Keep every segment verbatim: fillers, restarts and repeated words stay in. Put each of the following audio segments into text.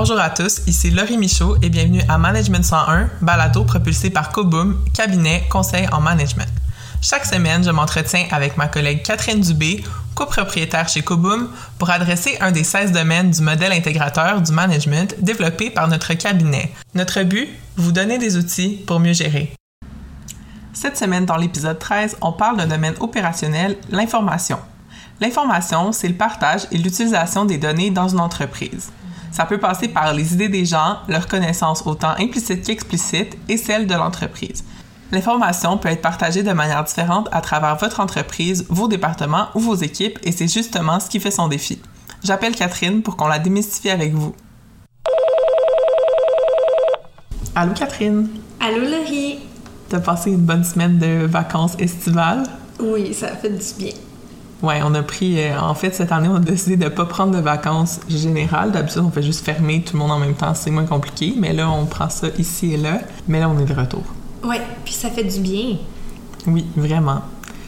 Bonjour à tous, ici Laurie Michaud et bienvenue à Management cent un, balado propulsé par Coboom, cabinet conseil en management. Chaque semaine, je m'entretiens avec ma collègue Catherine Dubé, copropriétaire chez Coboom, pour adresser un des seize domaines du modèle intégrateur du management développé par notre cabinet. Notre but, vous donner des outils pour mieux gérer. Cette semaine, dans l'épisode treize, on parle d'un domaine opérationnel, l'information. L'information, c'est le partage et l'utilisation des données dans une entreprise. Ça peut passer par les idées des gens, leur connaissance autant implicite qu'explicite et celle de l'entreprise. L'information peut être partagée de manière différente à travers votre entreprise, vos départements ou vos équipes et c'est justement ce qui fait son défi. J'appelle Catherine pour qu'on la démystifie avec vous. Allô Catherine? Allô Laurie? T'as passé une bonne semaine de vacances estivales? Oui, ça a fait du bien. Ouais, on a pris... Euh, en fait, cette année, on a décidé de ne pas prendre de vacances générales. D'habitude, on fait juste fermer tout le monde en même temps. C'est moins compliqué. Mais là, on prend ça ici et là. Mais là, on est de retour. Ouais, puis ça fait du bien. Oui, vraiment.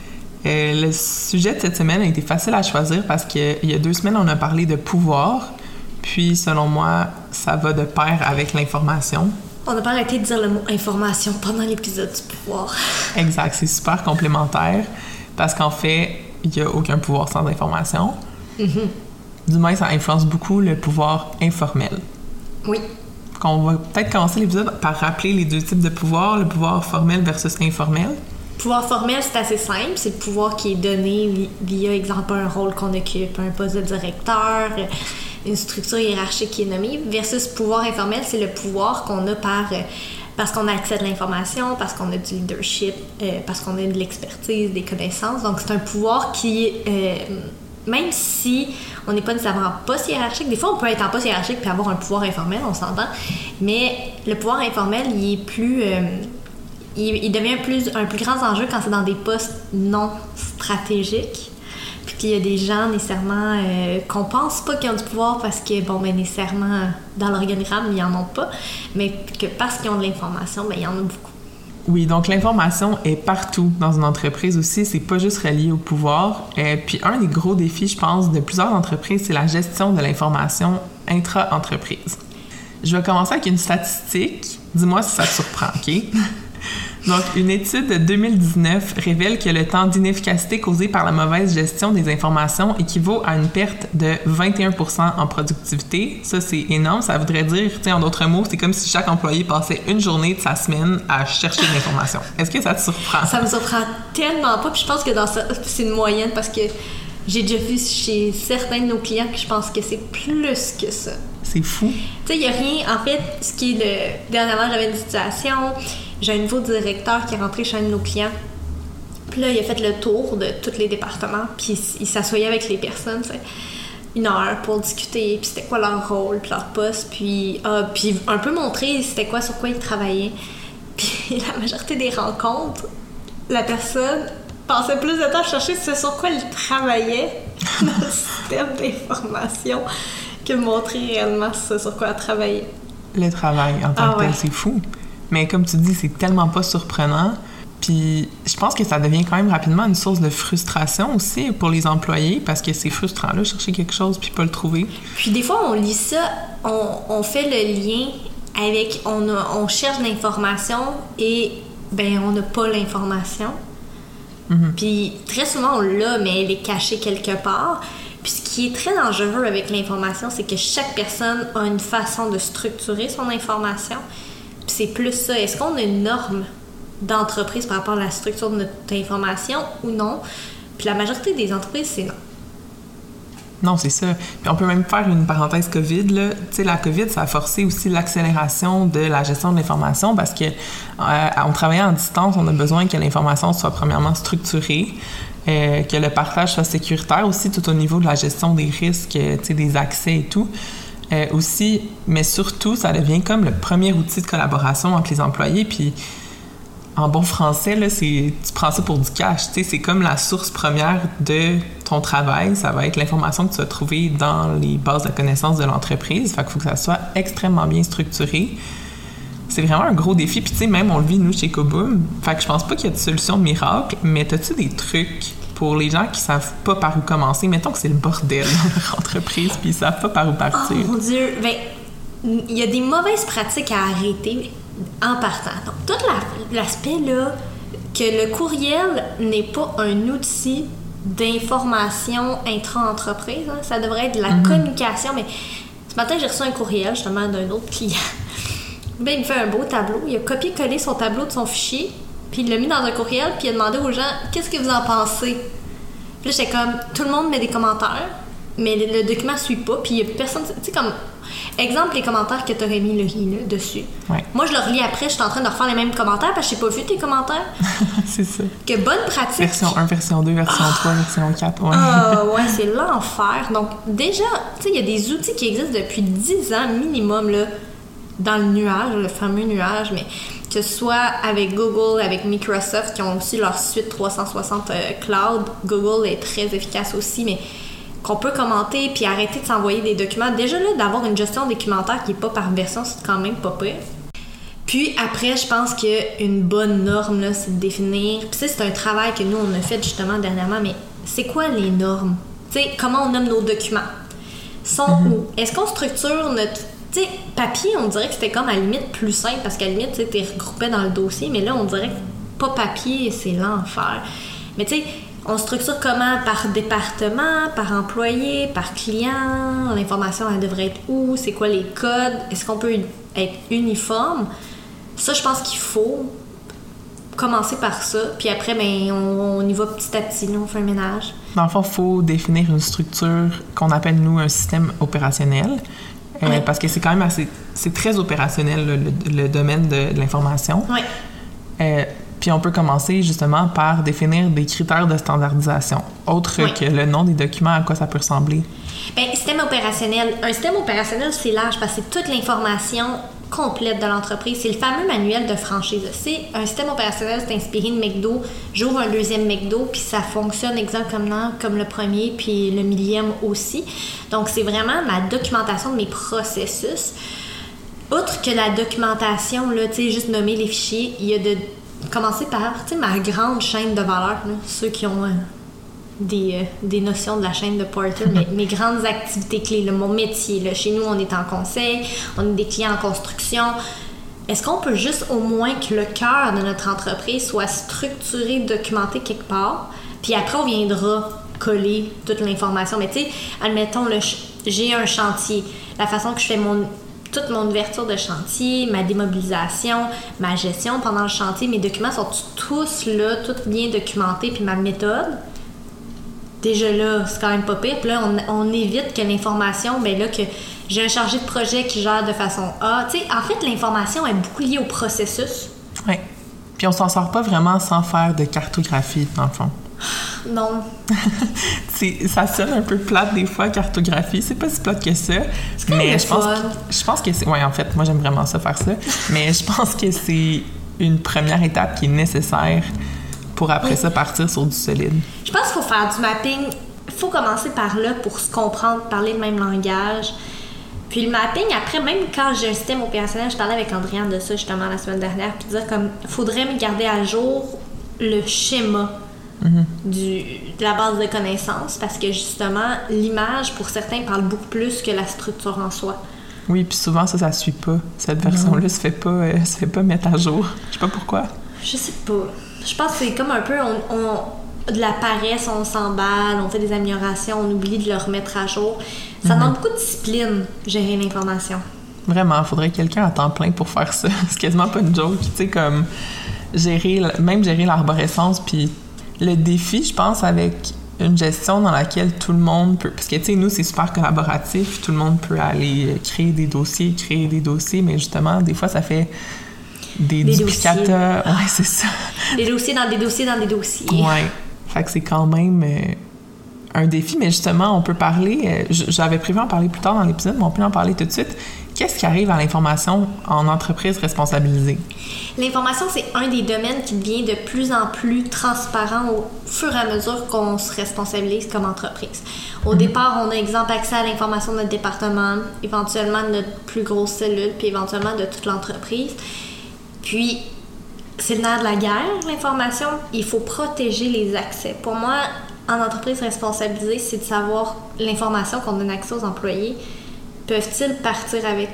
Euh, le sujet de cette semaine a été facile à choisir parce qu'il y a deux semaines, on a parlé de pouvoir. Puis, selon moi, ça va de pair avec l'information. On n'a pas arrêté de dire le mot « information » pendant l'épisode du pouvoir. Exact, c'est super complémentaire parce qu'en fait... il n'y a aucun pouvoir sans information. Mm-hmm. Du moins, ça influence beaucoup le pouvoir informel. Oui. On va peut-être commencer l'épisode par rappeler les deux types de pouvoir, le pouvoir formel versus informel. Le pouvoir formel, c'est assez simple. C'est le pouvoir qui est donné via, exemple, un rôle qu'on occupe, un poste de directeur, une structure hiérarchique qui est nommée, versus le pouvoir informel, c'est le pouvoir qu'on a par... parce qu'on a accès à de l'information, parce qu'on a du leadership, euh, parce qu'on a de l'expertise, des connaissances. Donc, c'est un pouvoir qui, euh, même si on n'est pas nécessairement en poste hiérarchique, des fois, on peut être en poste hiérarchique et avoir un pouvoir informel, on s'entend, mais le pouvoir informel, il est plus... Euh, il, il devient plus, un plus grand enjeu quand c'est dans des postes non stratégiques. Puis qu'il y a des gens nécessairement euh, qu'on pense pas qu'ils ont du pouvoir parce que, bon, ben nécessairement, dans l'organigramme, ils en ont pas, mais que parce qu'ils ont de l'information, ben il y en a beaucoup. Oui, donc l'information est partout dans une entreprise aussi, c'est pas juste relié au pouvoir. Euh, puis un des gros défis, je pense, de plusieurs entreprises, c'est la gestion de l'information intra-entreprise. Je vais commencer avec une statistique. Dis-moi si ça te surprend, OK? Donc, une étude de deux mille dix-neuf révèle que le temps d'inefficacité causé par la mauvaise gestion des informations équivaut à une perte de vingt et un pour cent en productivité. Ça, c'est énorme. Ça voudrait dire, tu sais, en d'autres mots, c'est comme si chaque employé passait une journée de sa semaine à chercher de l'information. Est-ce que ça te surprend? Ça me surprend tellement pas. Puis je pense que dans ça, c'est une moyenne parce que j'ai déjà vu chez certains de nos clients que je pense que c'est plus que ça. C'est fou. Tu sais, il n'y a rien... En fait, ce qui est le... Dernièrement, j'avais une situation... J'ai un nouveau directeur qui est rentré chez un de nos clients. Puis là, il a fait le tour de tous les départements. Puis il s'assoyait avec les personnes, tu sais, une heure pour discuter. Puis c'était quoi leur rôle, puis leur poste. Puis, ah, puis un peu montrer c'était quoi, sur quoi ils travaillaient. Puis la majorité des rencontres, la personne passait plus de temps à chercher ce sur quoi elle travaillait dans le système d'information que montrer réellement ce sur quoi elle travaillait. Le travail en tant ah, que tel, ouais. c'est fou. Mais comme tu dis, c'est tellement pas surprenant. Puis je pense que ça devient quand même rapidement une source de frustration aussi pour les employés parce que c'est frustrant, là, chercher quelque chose puis pas le trouver. Puis des fois, on lit ça, on, on fait le lien avec... On, a, on cherche l'information et ben on n'a pas l'information. Mm-hmm. Puis très souvent, on l'a, mais elle est cachée quelque part. Puis ce qui est très dangereux avec l'information, c'est que chaque personne a une façon de structurer son information. Puis c'est plus ça. Est-ce qu'on a une norme d'entreprise par rapport à la structure de notre information ou non? Puis la majorité des entreprises, c'est non. Non, c'est ça. Puis on peut même faire une parenthèse COVID, là. Tu sais, la COVID, ça a forcé aussi l'accélération de la gestion de l'information parce que euh, on travaillait en distance, on a besoin que l'information soit premièrement structurée, euh, que le partage soit sécuritaire aussi tout au niveau de la gestion des risques, tu sais, des accès et tout. Euh, aussi, mais surtout, ça devient comme le premier outil de collaboration entre les employés. Puis, en bon français, là, c'est, tu prends ça pour du cash. Tu sais, c'est comme la source première de ton travail. Ça va être l'information que tu vas trouver dans les bases de connaissances de l'entreprise. Fait qu'il faut que ça soit extrêmement bien structuré. C'est vraiment un gros défi. Puis, tu sais, même on le vit, nous, chez Coboom. Fait que je pense pas qu'il y a de solution miracle, mais as-tu des trucs pour les gens qui savent pas par où commencer? Mettons que c'est le bordel dans leur entreprise, puis ils savent pas par où partir. Oh mon Dieu! Ben, il y a des mauvaises pratiques à arrêter en partant. Donc, tout la, l'aspect là, que le courriel n'est pas un outil d'information intra-entreprise, hein, ça devrait être de la mm-hmm. communication. Mais ce matin, j'ai reçu un courriel justement d'un autre client. Ben, il me fait un beau tableau. Il a copié-collé son tableau de son fichier, puis il l'a mis dans un courriel, puis il a demandé aux gens « Qu'est-ce que vous en pensez? » Puis là, j'étais comme « Tout le monde met des commentaires, mais le, le document ne suit pas, puis il y a personne... » Tu sais, comme... Exemple, les commentaires que tu aurais mis là, dessus. Ouais. Moi, je le relis après, je suis en train de refaire les mêmes commentaires parce que je n'ai pas vu tes commentaires. C'est ça. Que bonne pratique. Version un, version deux, version oh. trois, version quatre. Ouais, oh, ouais c'est l'enfer. Donc, déjà, tu sais, il y a des outils qui existent depuis dix ans minimum, là, dans le nuage, le fameux nuage, mais que ce soit avec Google, avec Microsoft, qui ont aussi leur suite trois cent soixante euh, Cloud. Google est très efficace aussi, mais qu'on peut commenter puis arrêter de s'envoyer des documents. Déjà là, d'avoir une gestion documentaire qui n'est pas par version, c'est quand même pas pire. Puis après, je pense qu'une bonne norme, là, c'est de définir... Puis ça, c'est un travail que nous, on a fait justement dernièrement, mais c'est quoi les normes? Tu sais, comment on nomme nos documents? Sont mm-hmm. où? Est-ce qu'on structure notre... Tu sais, papier, on dirait que c'était comme à la limite plus simple, parce qu'à la limite, tu sais, t'es regroupé dans le dossier, mais là, on dirait que pas papier, c'est l'enfer. Mais tu sais, on structure comment? Par département, par employé, par client? L'information, elle devrait être où? C'est quoi les codes? Est-ce qu'on peut être uniforme? Ça, je pense qu'il faut commencer par ça. Puis après, ben, on, on y va petit à petit. Là, on fait un ménage. Dans le fond, il faut définir une structure qu'on appelle, nous, un système opérationnel. Euh, oui. Parce que c'est quand même assez... C'est très opérationnel, le, le, le domaine de, de l'information. Oui. Euh, Puis on peut commencer justement par définir des critères de standardisation, autres oui. que le nom des documents, à quoi ça peut ressembler. Bien, système opérationnel. Un système opérationnel, c'est large parce que c'est toute l'information complète de l'entreprise. C'est le fameux manuel de franchise. C'est un système opérationnel, c'est inspiré de McDo. J'ouvre un deuxième McDo, puis ça fonctionne exactement comme le premier, puis le millième aussi. Donc, c'est vraiment ma documentation de mes processus. Outre que la documentation, là, tu sais, juste nommer les fichiers, il y a de commencer par, tu sais, ma grande chaîne de valeur, là, ceux qui ont euh, des, euh, des notions de la chaîne de Porter, mes, mes grandes activités clés, là, mon métier. Là, chez nous, on est en conseil, on a des clients en construction. Est-ce qu'on peut juste au moins que le cœur de notre entreprise soit structuré, documenté quelque part, puis après, on viendra coller toute l'information. Mais tu sais, admettons, là, j'ai un chantier. La façon que je fais mon... toute mon ouverture de chantier, ma démobilisation, ma gestion pendant le chantier, mes documents sont tous là, tous bien documentés, puis ma méthode, déjà là, c'est quand même pas pire. Puis là, on, on évite que l'information, ben là, que j'ai un chargé de projet qui gère de façon A. Tu sais, en fait, l'information est beaucoup liée au processus. Oui. Puis on s'en sort pas vraiment sans faire de cartographie, dans le fond. Non. c'est, ça sonne un peu plate des fois, cartographie. C'est pas si plate que ça. C'est quand mais même je pense, fun. que, je pense que c'est... Oui, en fait, moi, j'aime vraiment ça, faire ça. Mais je pense que c'est une première étape qui est nécessaire pour après oui. ça partir sur du solide. Je pense qu'il faut faire du mapping. Il faut commencer par là pour se comprendre, parler le même langage. Puis le mapping, après, même quand j'ai un système opérationnel, je parlais avec Andréane de ça justement la semaine dernière, puis dire comme, faudrait me garder à jour le schéma mm-hmm. du, de la base de connaissances, parce que justement, l'image, pour certains, parle beaucoup plus que la structure en soi. Oui, puis souvent, ça, ça se suit pas. Cette version-là mm-hmm. se fait pas, euh, se fait pas mettre à jour. Je sais pas pourquoi. Je sais pas. Je pense que c'est comme un peu... On, on, de la paresse, on s'emballe, on fait des améliorations, on oublie de le remettre à jour. Ça mm-hmm. demande beaucoup de discipline, gérer l'information. Vraiment, il faudrait quelqu'un à temps plein pour faire ça. C'est quasiment pas une joke. Tu sais, comme gérer, même gérer l'arborescence, puis le défi, je pense, avec une gestion dans laquelle tout le monde peut... Parce que, tu sais, nous, c'est super collaboratif. Tout le monde peut aller créer des dossiers, créer des dossiers, mais justement, des fois, ça fait des, des duplicata. Ah. Ouais, c'est ça. Des dossiers dans des dossiers dans des dossiers. Ouais. Fait que c'est quand même euh, un défi, mais justement, on peut parler... Euh, j'avais prévu en parler plus tard dans l'épisode, mais on peut en parler tout de suite. Qu'est-ce qui arrive à l'information en entreprise responsabilisée? L'information, c'est un des domaines qui devient de plus en plus transparent au fur et à mesure qu'on se responsabilise comme entreprise. Au mm-hmm. départ, on a, exemple, accès à l'information de notre département, éventuellement de notre plus grosse cellule, puis éventuellement de toute l'entreprise. Puis, c'est le nerf de la guerre, l'information. Il faut protéger les accès. Pour moi, en entreprise responsabilisée, c'est de savoir l'information qu'on donne accès aux employés. Peuvent-ils partir avec?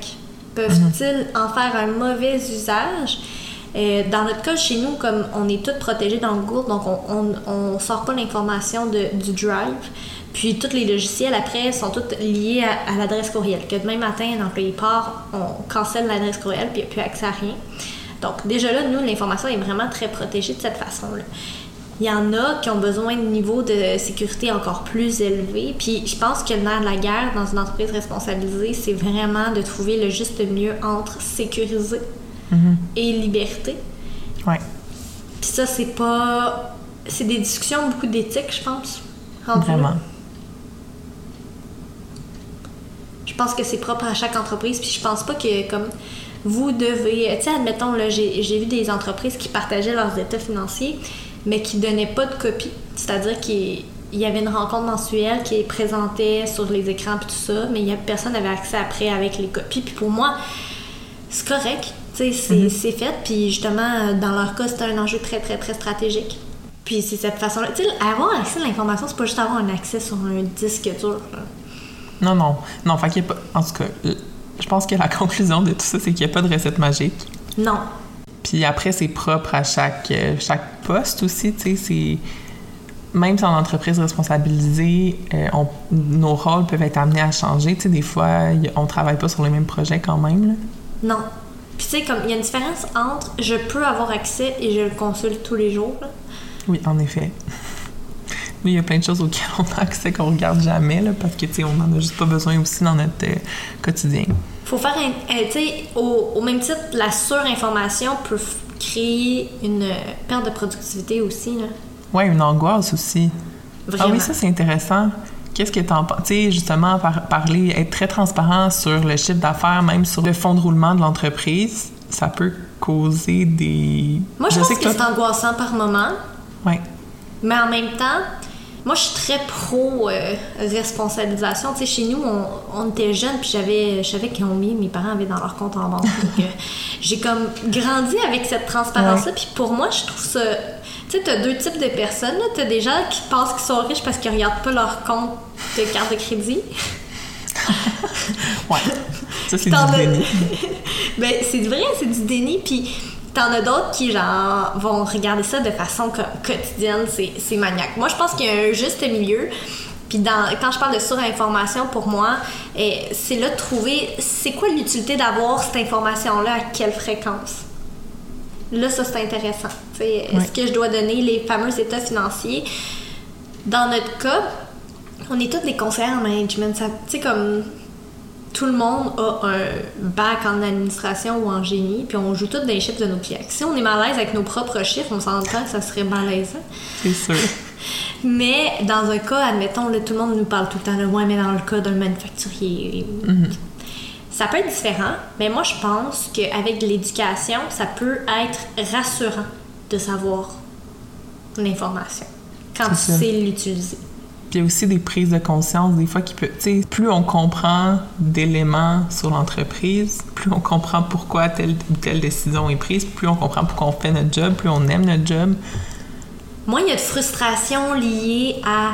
Peuvent-ils mm-hmm. en faire un mauvais usage? Euh, dans notre cas, chez nous, comme on est tous protégés dans Google, donc on on, on sort pas l'information de, du Drive. Puis tous les logiciels, après, sont tous liés à, à l'adresse courriel. Que demain matin, un employé part, on cancelle l'adresse courriel, puis il n'y a plus accès à rien. Donc déjà là, nous, l'information est vraiment très protégée de cette façon-là. Il y en a qui ont besoin de niveau de sécurité encore plus élevé. Puis je pense que le nerf de la guerre dans une entreprise responsabilisée, c'est vraiment de trouver le juste milieu entre sécuriser mm-hmm. et liberté. Ouais. Puis ça, c'est pas... C'est des discussions, beaucoup d'éthique, je pense. Vraiment. Là. Je pense que c'est propre à chaque entreprise. Puis je pense pas que, comme... Vous devez... Tu sais, admettons, là, j'ai, j'ai vu des entreprises qui partageaient leurs états financiers, mais qui donnaient pas de copie. C'est-à-dire qu'il y avait une rencontre mensuelle qui présentait sur les écrans puis tout ça, mais y a, personne n'avait accès après avec les copies. Puis pour moi, c'est correct. Tu sais, c'est, mm-hmm. c'est fait. Puis justement, dans leur cas, c'était un enjeu très, très, très stratégique. Puis c'est cette façon-là. Tu sais, avoir accès à l'information, c'est pas juste avoir un accès sur un disque dur. Là. Non, non. Non, fait qu'il y a pas... En tout cas... Je pense que la conclusion de tout ça, c'est qu'il n'y a pas de recette magique. Non. Puis après, c'est propre à chaque, chaque poste aussi, tu sais, c'est... Même si en entreprise responsabilisée, euh, on, nos rôles peuvent être amenés à changer. Tu sais, des fois, y, on travaille pas sur les mêmes projets quand même, là. Non. Puis tu sais, comme il y a une différence entre je peux avoir accès et je le consulte tous les jours, là. Oui, en effet. Oui, il y a plein de choses auxquelles on a accès qu'on regarde jamais, là, parce que, tu sais, on n'en a juste pas besoin aussi dans notre euh, quotidien. Faut faire, un, euh, tu sais, au, au même titre, la surinformation peut f- créer une euh, perte de productivité aussi, là. Oui, une angoisse aussi. Vraiment. Ah oui, ça, c'est intéressant. Qu'est-ce que t'en penses? Tu sais, justement, par, parler, être très transparent sur le chiffre d'affaires, même sur le fonds de roulement de l'entreprise, ça peut causer des... Moi, je, je pense que, que toi... c'est angoissant par moment. Oui. Mais en même temps... Moi, je suis très pro euh, responsabilisation. Tu sais, chez nous, on, on était jeunes, puis j'avais, je savais combien mes parents avaient dans leur compte en banque. Donc, euh, j'ai comme grandi avec cette transparence-là. Ouais. Puis pour moi, je trouve ça... Tu sais, t'as deux types de personnes. Là. T'as des gens qui pensent qu'ils sont riches parce qu'ils regardent pas leur compte de carte de crédit. Ouais. Ça, c'est T'en du déni. Ben, c'est vrai, c'est du déni. Puis... T'en as d'autres qui, genre, vont regarder ça de façon co- quotidienne. C'est, c'est maniaque. Moi, je pense qu'il y a un juste milieu. Puis dans, quand je parle de surinformation, pour moi, eh, c'est là de trouver c'est quoi l'utilité d'avoir cette information-là, à quelle fréquence. Là, ça, c'est intéressant. T'sais, est-ce ouais. que je dois donner les fameux états financiers? Dans notre cas, on est tous des conseillers en management. Tu sais, comme... Tout le monde a un bac en administration ou en génie, puis on joue tous des chiffres de nos clients. Si on est mal à l'aise avec nos propres chiffres, on s'entend que ça serait malaisant. C'est sûr. Mais dans un cas, admettons, là, tout le monde nous parle tout le temps de moi, mais dans le cas d'un manufacturier, mm-hmm. ça peut être différent, mais moi, je pense qu'avec de l'éducation, ça peut être rassurant de savoir l'information quand tu sais l'utiliser. Puis il y a aussi des prises de conscience, des fois, qui peut... Tu sais, plus on comprend d'éléments sur l'entreprise, plus on comprend pourquoi telle ou telle décision est prise, plus on comprend pourquoi on fait notre job, plus on aime notre job. Moi, il y a de frustration liée à...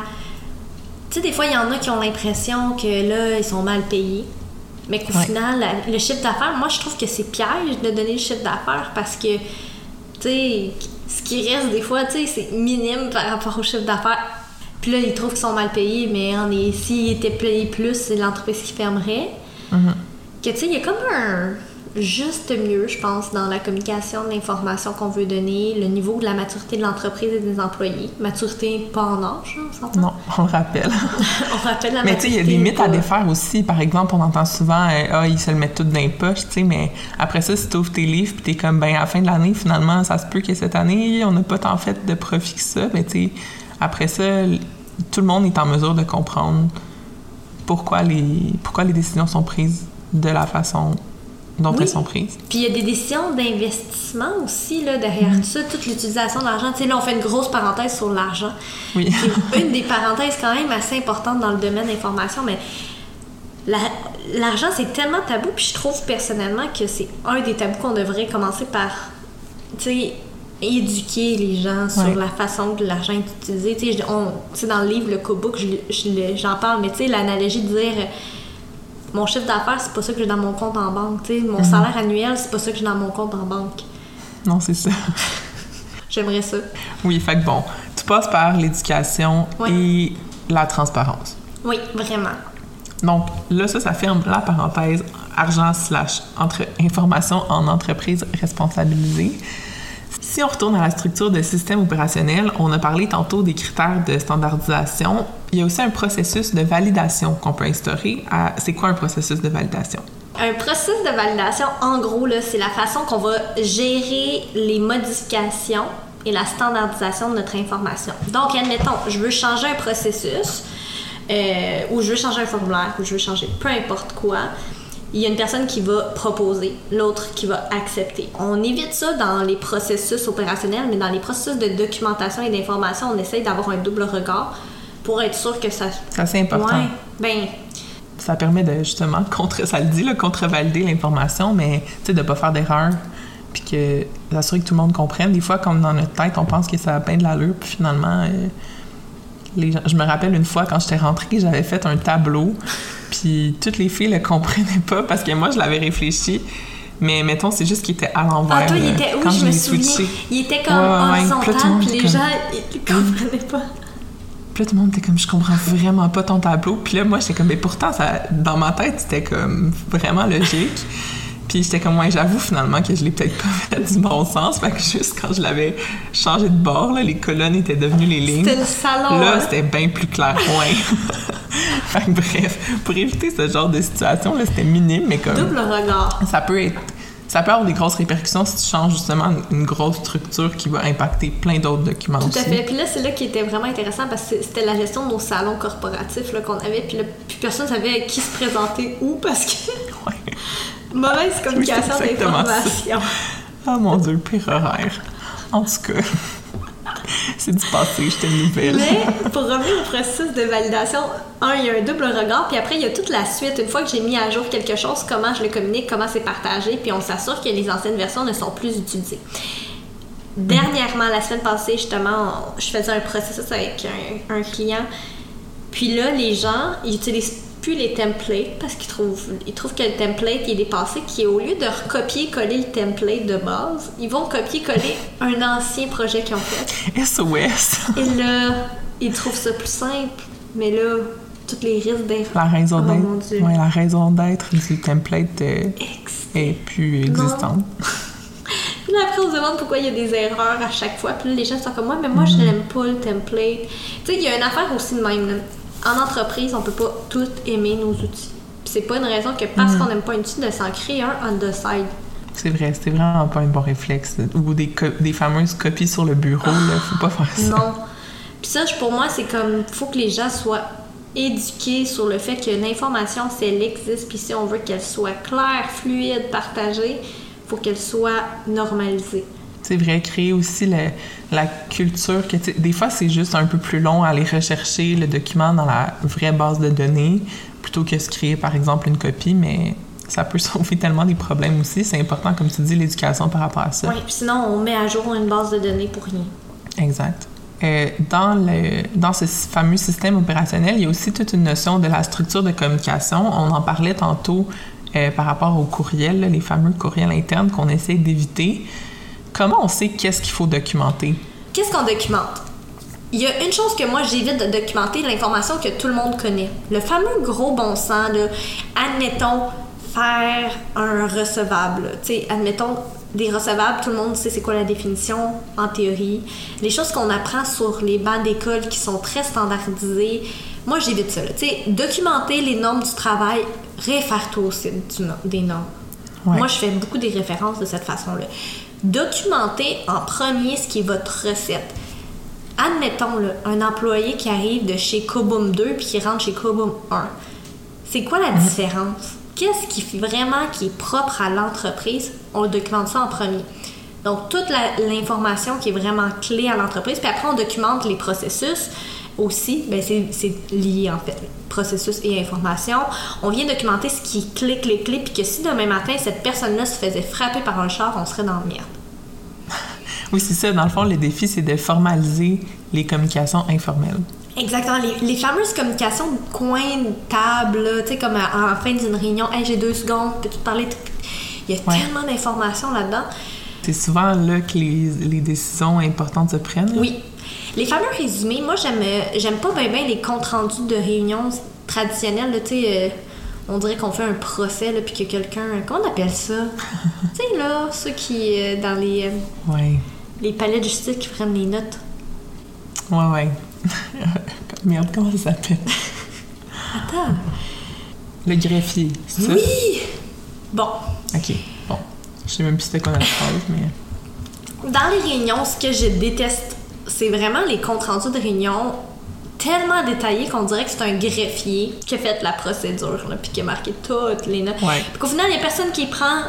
Tu sais, des fois, il y en a qui ont l'impression que là, ils sont mal payés. Mais qu'au ouais. final, la, le chiffre d'affaires, moi, je trouve que c'est piège de donner le chiffre d'affaires parce que, tu sais, ce qui reste des fois, tu sais, c'est minime par rapport au chiffre d'affaires. Puis là, ils trouvent qu'ils sont mal payés, mais on est, s'ils étaient payés plus, c'est l'entreprise qui fermerait. Mm-hmm. Que tu sais, il y a comme un juste mieux, je pense, dans la communication de l'information qu'on veut donner, le niveau de la maturité de l'entreprise et des employés. Maturité pas en âge, on s'entend? Non, on le rappelle. On rappelle la mais maturité. Mais tu sais, il y a des limites à défaire aussi. Par exemple, on entend souvent « Ah, ils se le mettent tout dans les poches », tu sais, mais après ça, si tu ouvres tes livres puis t'es comme « Ben, à la fin de l'année, finalement, ça se peut que cette année, on n'a pas tant fait de profit que ça. » Ben, tu sais, après ça... Tout le monde est en mesure de comprendre pourquoi les, pourquoi les décisions sont prises de la façon dont oui. elles sont prises. Puis il y a des décisions d'investissement aussi là, derrière mmh. tout ça, toute l'utilisation de l'argent. Tu sais, là, on fait une grosse parenthèse sur l'argent. Oui. C'est une des parenthèses quand même assez importantes dans le domaine de l'information, mais la, l'argent, c'est tellement tabou, puis je trouve personnellement que c'est un des tabous qu'on devrait commencer par, tu sais, éduquer les gens sur ouais. la façon que l'argent est utilisé. Tu sais, on, tu sais, dans le livre, le cookbook, je, je, j'en parle, mais tu sais, l'analogie de dire mon chiffre d'affaires, c'est pas ça que j'ai dans mon compte en banque. T'sais, mon mm-hmm. salaire annuel, c'est pas ça que j'ai dans mon compte en banque. Non, c'est ça. J'aimerais ça. Oui, fait que bon, tu passes par l'éducation oui. et la transparence. Oui, vraiment. Donc là, ça, ça ferme la parenthèse argent slash entre information en entreprise responsabilisée. Si on retourne à la structure de système opérationnel, on a parlé tantôt des critères de standardisation. Il y a aussi un processus de validation qu'on peut instaurer. À... C'est quoi un processus de validation? Un processus de validation, en gros, là, c'est la façon qu'on va gérer les modifications et la standardisation de notre information. Donc, admettons, je veux changer un processus, euh, ou je veux changer un formulaire, ou je veux changer peu importe quoi. Il y a une personne qui va proposer, l'autre qui va accepter. On évite ça dans les processus opérationnels, mais dans les processus de documentation et d'information, on essaye d'avoir un double regard pour être sûr que ça... C'est assez important. Ouais, ben... Ça permet de, justement, contre, ça le dit, là, contre-valider l'information, mais de ne pas faire d'erreur, puis que s'assurer que tout le monde comprenne. Des fois, comme dans notre tête, on pense que ça a bien de l'allure, puis finalement, euh, les gens... je me rappelle une fois, quand j'étais rentrée, j'avais fait un tableau, puis toutes les filles le comprenaient pas, parce que moi, je l'avais réfléchi, mais mettons, c'est juste qu'il était à l'envers. Ah, toi, il était... Quand oui, je, je me l'ai souviens. switché. Il était comme ouais, horizontal, ouais, puis les comme... gens, ils comprenaient pas. Puis là, tout le monde était comme, je comprends vraiment pas ton tableau. Puis là, moi, j'étais comme, mais pourtant, ça, dans ma tête, c'était comme vraiment logique. Puis j'étais comme, ouais, j'avoue finalement que je l'ai peut-être pas fait du bon sens. Fait que juste quand je l'avais changé de bord, là, les colonnes étaient devenues les lignes. C'était le salon. Là, hein? c'était bien plus clair. Ouais. Fait que bref, pour éviter ce genre de situation, là, c'était minime, mais comme... Double regard. Ça peut être... Ça peut avoir des grosses répercussions si tu changes justement une grosse structure qui va impacter plein d'autres documents Tout aussi. à fait. Puis là, c'est là qui était vraiment intéressant parce que c'était la gestion de nos salons corporatifs là, qu'on avait. Puis là, plus personne ne savait qui se présentait où parce que... Ouais. Mauvaise communication oui, d'information. Ah oh, mon Dieu, pire horaire. En tout cas, c'est du passé, j'étais nouvelle. Mais pour revenir au processus de validation, un, il y a un double regard, puis après, il y a toute la suite. Une fois que j'ai mis à jour quelque chose, comment je le communique, comment c'est partagé, puis on s'assure que les anciennes versions ne sont plus utilisées. Dernièrement, la semaine passée, justement, je faisais un processus avec un, un client, puis là, les gens, ils utilisent plus les templates parce qu'ils trouvent, ils trouvent que le template il est dépassé, qui au lieu de recopier-coller le template de base, ils vont copier-coller un ancien projet qu'ils ont fait. S O S! Et là, ils trouvent ça plus simple, mais là, tous les risques d'erreur. La raison oh, d'être, ouais, la raison d'être du template euh, est plus existante. Puis là, après, on se demande pourquoi il y a des erreurs à chaque fois. Puis là, les gens sont comme moi, mais moi, mm-hmm. je n'aime pas le template. Tu sais, il y a une affaire aussi de même, là. En entreprise, on peut pas tout aimer nos outils. Puis c'est pas une raison que parce mmh. qu'on n'aime pas un outil de s'en créer un on the side. C'est vrai, c'est vraiment pas un bon réflexe. Ou des, co- des fameuses copies sur le bureau, là, faut pas faire ça. Non. Puis ça, pour moi, c'est comme, faut que les gens soient éduqués sur le fait qu'une information, si elle existe, puis si on veut qu'elle soit claire, fluide, partagée, faut qu'elle soit normalisée. C'est vrai, créer aussi le, la culture que des fois c'est juste un peu plus long à aller rechercher le document dans la vraie base de données plutôt que se créer par exemple une copie, mais ça peut sauver tellement des problèmes aussi. C'est important, comme tu dis, l'éducation par rapport à ça. Oui, puis sinon on met à jour une base de données pour rien. Exact. Euh, dans, le, dans ce fameux système opérationnel, il y a aussi toute une notion de la structure de communication. On en parlait tantôt euh, par rapport aux courriels, là, les fameux courriels internes qu'on essaie d'éviter. Comment on sait qu'est-ce qu'il faut documenter? Qu'est-ce qu'on documente? Il y a une chose que moi, j'évite de documenter, l'information que tout le monde connaît. Le fameux gros bon sens de, admettons, faire un recevable. Tu sais, admettons, des recevables, tout le monde sait c'est quoi la définition en théorie. Les choses qu'on apprend sur les bancs d'école qui sont très standardisées, moi, j'évite ça. Tu sais, documenter les normes du travail, réfère-toi au site du, des normes. Ouais. Moi, je fais beaucoup des références de cette façon-là. Documentez en premier ce qui est votre recette. Admettons, là, un employé qui arrive de chez Koboom deux puis qui rentre chez Koboom un. C'est quoi la différence? Qu'est-ce qui fait vraiment qui est propre à l'entreprise? On documente ça en premier. Donc, toute la, l'information qui est vraiment clé à l'entreprise. Puis après, on documente les processus aussi. Bien, c'est, c'est lié, en fait, processus et information. On vient documenter ce qui est clé, clé, clé, puis que si demain matin, cette personne-là se faisait frapper par un char, on serait dans la merde. Oui, c'est ça. Dans le fond, le défi, c'est de formaliser les communications informelles. Exactement. Les, les fameuses communications de coin de table, tu sais, comme à, en fin d'une réunion, « Hey, j'ai deux secondes, peux-tu te parler? » Il y a ouais. tellement d'informations là-dedans. C'est souvent là que les, les décisions importantes se prennent. Là. Oui. Les fameux résumés, moi, j'aime, j'aime pas bien ben les comptes rendus de réunions traditionnelles, tu sais... Euh, on dirait qu'on fait un procès, là, puis que quelqu'un... Comment on appelle ça? Tu sais, là, ceux qui... Euh, dans les... Euh, ouais. Les palais de justice qui prennent les notes. Ouais, ouais. Merde, comment ça s'appelle? Attends. Le greffier, c'est ça? Oui! Bon. OK, bon. Je sais même plus c'était quoi notre phrase, mais... Dans les réunions, ce que je déteste, c'est vraiment les comptes rendus de réunion tellement détaillé qu'on dirait que c'est un greffier qui a fait la procédure, là, puis qui a marqué toutes les notes. Ouais. Puis qu'au final, il y a personne qui prend,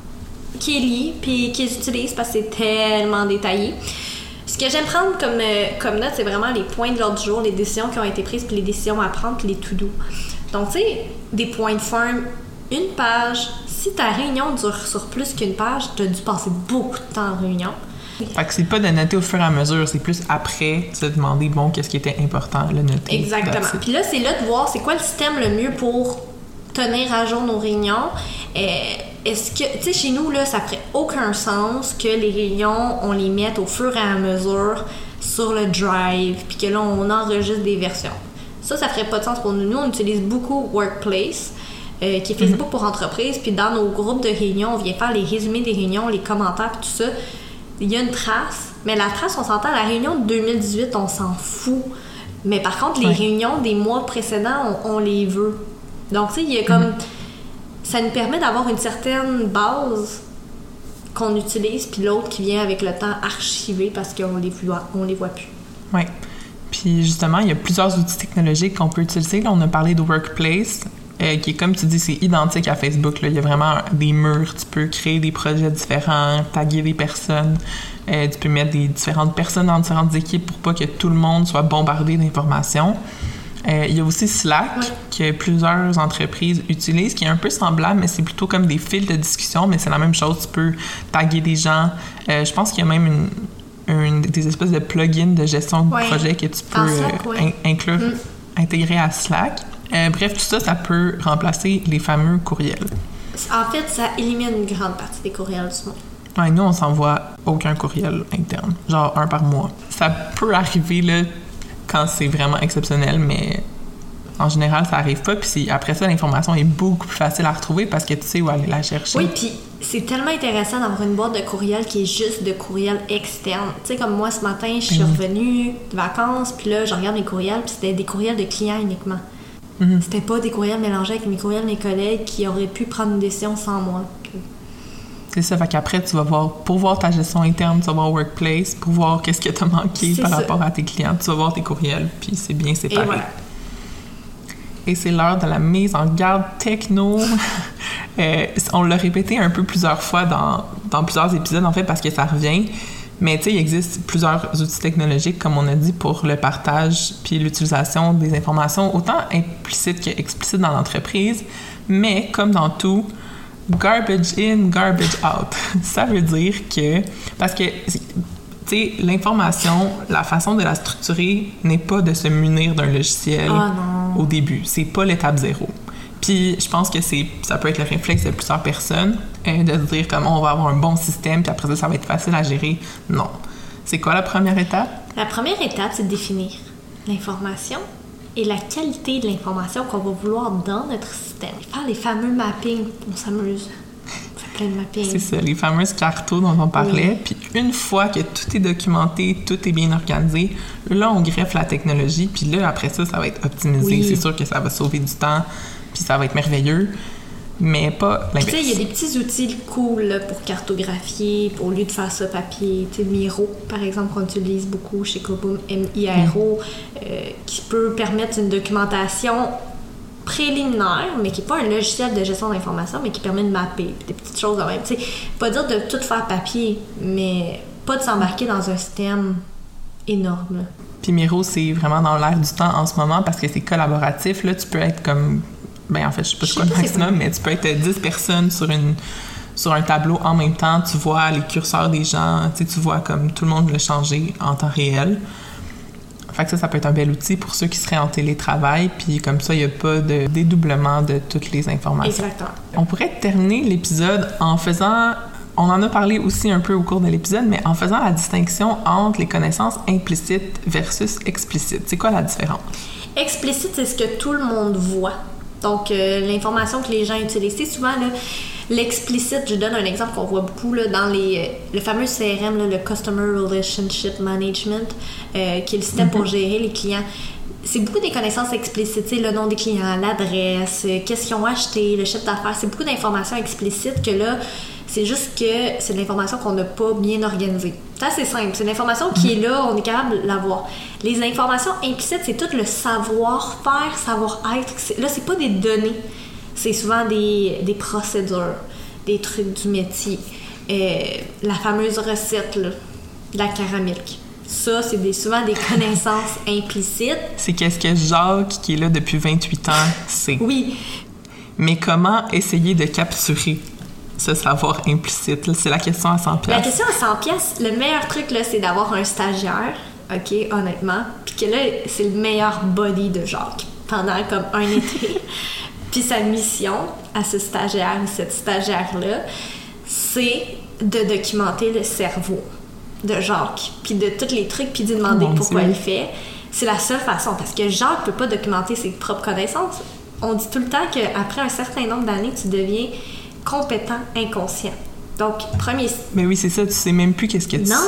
qui les lit, puis qui les utilise parce que c'est tellement détaillé. Ce que j'aime prendre comme, euh, comme note, c'est vraiment les points de l'ordre du jour, les décisions qui ont été prises, puis les décisions à prendre, puis les to-do. Donc, tu sais, des points de forme, une page. Si ta réunion dure sur plus qu'une page, tu as dû passer beaucoup de temps en réunion. Fait que c'est pas de noter au fur et à mesure, c'est plus après se demander, bon, qu'est-ce qui était important, le noter. Exactement. Puis là, c'est là de voir c'est quoi le système le mieux pour tenir à jour nos réunions. Euh, est-ce que, tu sais, chez nous, là, ça ferait aucun sens que les réunions, on les mette au fur et à mesure sur le Drive, puis que là, on enregistre des versions. Ça, ça ferait pas de sens pour nous. Nous, on utilise beaucoup Workplace, euh, qui est Facebook mm-hmm. pour entreprise, puis dans nos groupes de réunions, on vient faire les résumés des réunions, les commentaires, puis tout ça. Il y a une trace, mais la trace, on s'entend, la réunion de deux mille dix-huit, on s'en fout. Mais par contre, les ouais. réunions des mois précédents, on, on les veut. Donc, tu sais, il y a comme... Mm-hmm. Ça nous permet d'avoir une certaine base qu'on utilise, puis l'autre qui vient avec le temps archiver parce qu'on les voit, on les voit plus. Oui. Puis justement, il y a plusieurs outils technologiques qu'on peut utiliser. Là, on a parlé de Workplace, euh, qui est, comme tu dis, c'est identique à Facebook. Là. Il y a vraiment des murs. Tu peux créer des projets différents, taguer des personnes. Euh, tu peux mettre des différentes personnes dans différentes équipes pour pas que tout le monde soit bombardé d'informations. Euh, il y a aussi Slack, oui. que plusieurs entreprises utilisent, qui est un peu semblable, mais c'est plutôt comme des fils de discussion, mais c'est la même chose. Tu peux taguer des gens. Euh, je pense qu'il y a même une... Une, des espèces de plugins de gestion de ouais. projet que tu peux Slack, euh, ouais. in, inclure, mm. intégrer à Slack. Euh, bref, tout ça, ça peut remplacer les fameux courriels. En fait, ça élimine une grande partie des courriels du monde. Ouais, nous, on s'envoie aucun courriel interne, genre un par mois. Ça peut arriver là, quand c'est vraiment exceptionnel, mais en général, ça arrive pas. Puis après ça, l'information est beaucoup plus facile à retrouver parce que tu sais où aller la chercher. Oui, puis c'est tellement intéressant d'avoir une boîte de courriel qui est juste de courriel externe. Tu sais, comme moi, ce matin, je suis mmh. revenue de vacances, puis là, je regarde mes courriels, puis c'était des courriels de clients uniquement. Mmh. C'était pas des courriels mélangés avec mes courriels de mes collègues qui auraient pu prendre une décision sans moi. C'est ça, fait qu'après, tu vas voir, pour voir ta gestion interne, tu vas voir Workplace, pour voir qu'est-ce que t'as manqué c'est par ça. Rapport à tes clients, tu vas voir tes courriels, puis c'est bien séparé. Et voilà. Et c'est l'heure de la mise en garde techno. euh, on l'a répété un peu plusieurs fois dans, dans plusieurs épisodes, en fait, parce que ça revient. Mais tu sais, il existe plusieurs outils technologiques, comme on a dit, pour le partage puis l'utilisation des informations, autant implicites qu'explicites dans l'entreprise. Mais, comme dans tout, garbage in, garbage out. Ça veut dire que... Parce que... Tu sais, l'information, la façon de la structurer n'est pas de se munir d'un logiciel oh au début. C'est pas l'étape zéro. Puis, je pense que c'est, ça peut être le réflexe de plusieurs personnes euh, de se dire comment on va avoir un bon système, puis après ça, ça va être facile à gérer. Non. C'est quoi la première étape? La première étape, c'est de définir l'information et la qualité de l'information qu'on va vouloir dans notre système. Faire les fameux mappings, on s'amuse. Plein de mapping. C'est ça, les fameuses cartos dont on parlait. Oui. Puis une fois que tout est documenté, tout est bien organisé, là, on greffe la technologie. Puis là, après ça, ça va être optimisé. Oui. C'est sûr que ça va sauver du temps, puis ça va être merveilleux, mais pas l'inverse. Tu sais, il y a des petits outils cool là, pour cartographier, pour, au lieu de faire ça papier. Tu sais, Miro, par exemple, qu'on utilise beaucoup chez Koboom, M I R O, mm. euh, qui peut permettre une documentation préliminaire, mais qui n'est pas un logiciel de gestion d'information, mais qui permet de mapper, des petites choses de même. Tu sais, pas dire de tout faire papier, mais pas de s'embarquer dans un système énorme. Puis Miro, c'est vraiment dans l'air du temps en ce moment parce que c'est collaboratif. Là, tu peux être comme... Ben en fait, je sais pas c'est quoi le maximum, mais tu peux être dix personnes sur une sur un tableau en même temps. Tu vois les curseurs des gens, tu sais, tu vois comme tout le monde l'a changé en temps réel. Fait que ça, ça peut être un bel outil pour ceux qui seraient en télétravail, puis comme ça, il n'y a pas de dédoublement de toutes les informations. Exactement. On pourrait terminer l'épisode en faisant... On en a parlé aussi un peu au cours de l'épisode, mais en faisant la distinction entre les connaissances implicites versus explicites. C'est quoi la différence? Explicite, c'est ce que tout le monde voit. Donc, euh, l'information que les gens utilisent. C'est souvent, là, l'explicite, je donne un exemple qu'on voit beaucoup là, dans les, euh, le fameux C R M, là, le Customer Relationship Management, euh, qui est le système mm-hmm. pour gérer les clients. C'est beaucoup des connaissances explicites, le nom des clients, l'adresse, euh, qu'est-ce qu'ils ont acheté, le chiffre d'affaires. C'est beaucoup d'informations explicites que là, c'est juste que c'est de l'information qu'on n'a pas bien organisée. C'est assez simple. C'est une information qui est là, on est capable de l'avoir. Les informations implicites, c'est tout le savoir-faire, savoir-être. C'est, là, c'est pas des données. C'est souvent des, des procédures, des trucs du métier. Euh, la fameuse recette, là, de la caramilk. Ça, c'est des, souvent des connaissances implicites. C'est qu'est-ce que Jacques, qui est là depuis vingt-huit ans, sait. Oui. Mais comment essayer de capturer ce savoir implicite? Là, c'est la question à cent piastres. La question à cent piastres, le meilleur truc, là, c'est d'avoir un stagiaire, OK, honnêtement, puis que là, c'est le meilleur body de Jacques pendant comme un été. Puis sa mission à ce stagiaire ou cette stagiaire-là, c'est de documenter le cerveau de Jacques, puis de tous les trucs, puis d'y demander oh, pourquoi il fait. C'est la seule façon, parce que Jacques peut pas documenter ses propres connaissances. On dit tout le temps qu'après un certain nombre d'années, tu deviens compétent inconscient. Donc, premier... Mais oui, c'est ça, tu sais même plus qu'est-ce que tu non. sais.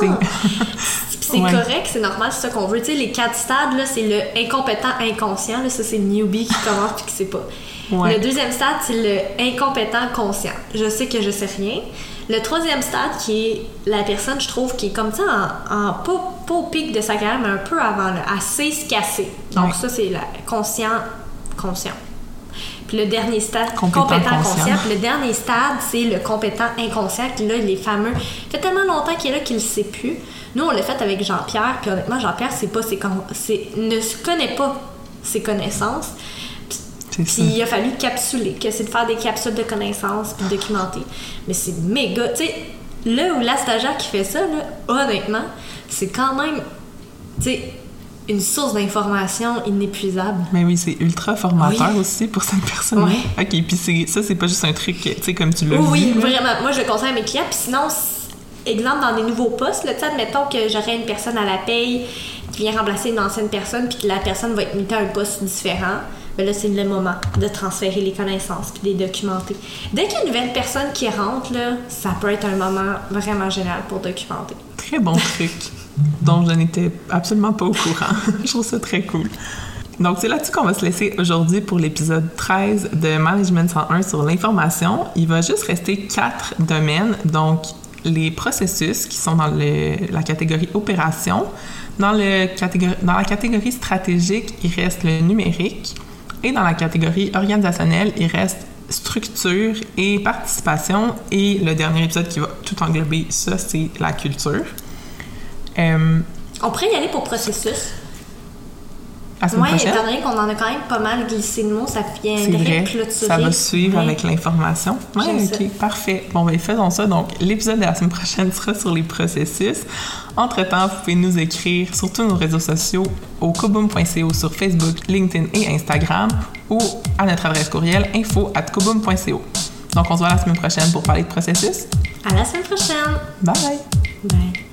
C'est ouais. correct, c'est normal, c'est ça qu'on veut. Tu sais, les quatre stades, là, c'est le incompétent inconscient. Là, ça, c'est le newbie qui commence puis qui sait pas. Ouais. Le deuxième stade, c'est le incompétent conscient. Je sais que je sais rien. Le troisième stade, qui est la personne, je trouve, qui est comme ça, en, en pas, pas au pic de sa carrière, mais un peu avant, là, elle sait se casser. Donc, ouais. ça, c'est le conscient, conscient. Puis le dernier stade, compétent, compétent conscient. conscient. Puis le dernier stade, c'est le compétent inconscient. Puis là, il est fameux. Ça fait tellement longtemps qu'il est là qu'il ne sait plus. Nous, on l'a fait avec Jean-Pierre. Puis honnêtement, Jean-Pierre, c'est pas ses con... c'est... ne se connaît pas ses connaissances. Puis, puis il a fallu capsuler, que c'est de faire des capsules de connaissances puis documenter. Mais c'est méga... Tu sais, là où la stagiaire qui fait ça, là, honnêtement, c'est quand même... Tu sais... une source d'information inépuisable. Mais oui, c'est ultra formateur oui. aussi pour cette personne. Oui. OK, puis c'est, ça, c'est pas juste un truc, tu sais, comme tu l'as oui, dit. Oui, vraiment. Moi, je le conseille à mes clients. Puis sinon, exemple, dans des nouveaux postes, là, tu sais, admettons que j'aurais une personne à la paye qui vient remplacer une ancienne personne puis que la personne va être mutée à un poste différent, bien là, c'est le moment de transférer les connaissances puis de les documenter. Dès qu'il y a une nouvelle personne qui rentre, là, ça peut être un moment vraiment génial pour documenter. Très bon truc. dont je n'étais absolument pas au courant. Je trouve ça très cool. Donc, c'est là-dessus qu'on va se laisser aujourd'hui pour l'épisode treize de Management cent un sur l'information. Il va juste rester quatre domaines. Donc, les processus qui sont dans le, la catégorie opération. Dans, le catégorie, dans la catégorie stratégique, il reste le numérique. Et dans la catégorie organisationnelle, il reste structure et participation. Et le dernier épisode qui va tout englober ça, c'est la culture. Euh, On pourrait y aller pour processus. Oui, étant donné qu'on en a quand même pas mal glissé de mots, ça viendrait clôturer. Ça va suivre ouais. avec l'information. Oui, OK, ça. Parfait. Bon, ben faisons ça. Donc, l'épisode de la semaine prochaine sera sur les processus. Entre-temps, vous pouvez nous écrire sur tous nos réseaux sociaux au koboom point co sur Facebook, LinkedIn et Instagram ou à notre adresse courriel info arobase koboom point co. Donc, on se voit la semaine prochaine pour parler de processus. À la semaine prochaine. Bye! Bye!